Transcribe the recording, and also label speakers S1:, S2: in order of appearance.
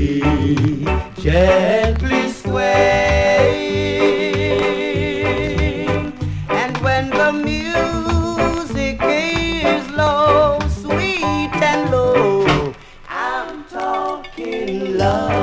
S1: body gently swaying, and when the music is low, sweet and low, I'm talking love.